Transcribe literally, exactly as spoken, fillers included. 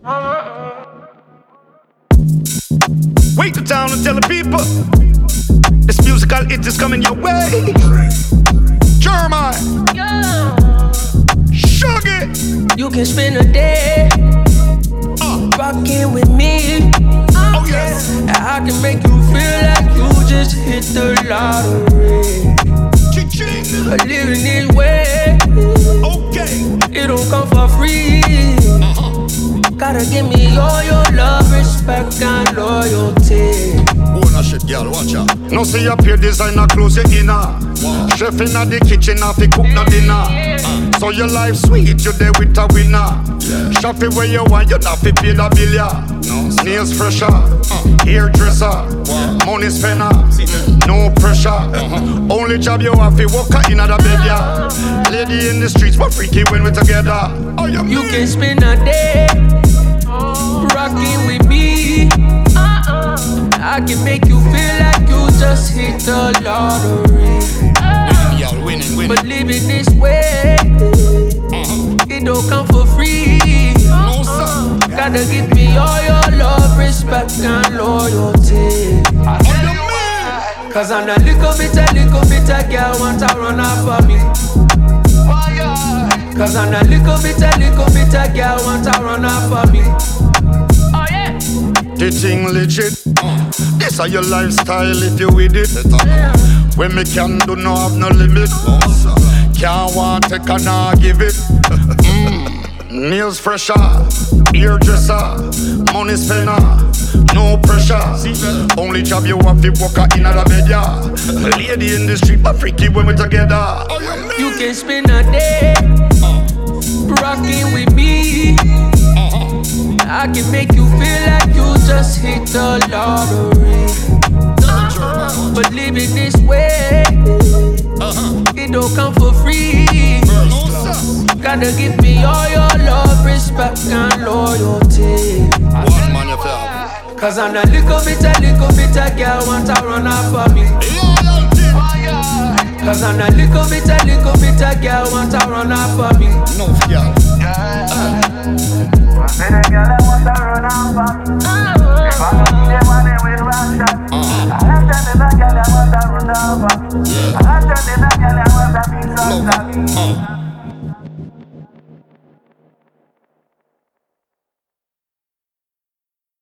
Wait the town and tell the people this musical hit is coming your way. Jeremiah, Sugar. You can spend a day uh. rocking with me. Oh yes. I can make you feel like you just hit the lottery. But living this way, okay, it don't come for free. uh-huh. Gotta give me all your love, respect, and loyalty. Oh, no shit, girl, watch out. No see up here, designer clothes you inna. Wow. Chef inna the kitchen, have to cook no dinner. Uh. So your life sweet, you there with a winner. Yeah. Shop it where you want, you not fi pay the bill, yeah. No, nails fresher, uh. hairdresser, wow. money spender, mm. no pressure. Uh-huh. Only job you have to walk out inna the bed, yeah. Lady in the streets, but freaky when we together. Oh, you you mean? Can spend a day rocking with me. Uh-uh. I can make you feel like you just hit the lottery. Winning, y'all, winning, winning. But living this way, uh-huh. it don't come for free. No, sir. Gotta give me all your love, respect, and loyalty. Oh, you mean? Cause I'm a little bit, a little bit a girl want to run off of me. Cause I'm a little bit, a little bit a girl want to run off of me. Oh yeah. The thing legit. Uh, this are your lifestyle if you with it. Yeah. When me can do no have no limit. Oh, can't want take and not give it. mm. Nails fresher, hairdresser, money spender, no pressure. Only job you have to walk out in the bed, yeah. Lady in the street, but freaky when we together. Oh, you, you can spend a day uh. rocking with me. Uh-huh. I can make you feel like you just hit the lottery. Uh-huh. But living this way, uh-huh. it don't come for free. Gotta give me all your love, respect, and loyalty. One man you feel. Cause I'm a little bit, a little bit a girl want to run off of me. Cause I'm a little bit, a little bit a girl want to run off of me. No, girl. Uh. Say the girl that want to run off of me. If I don't see them, I will run.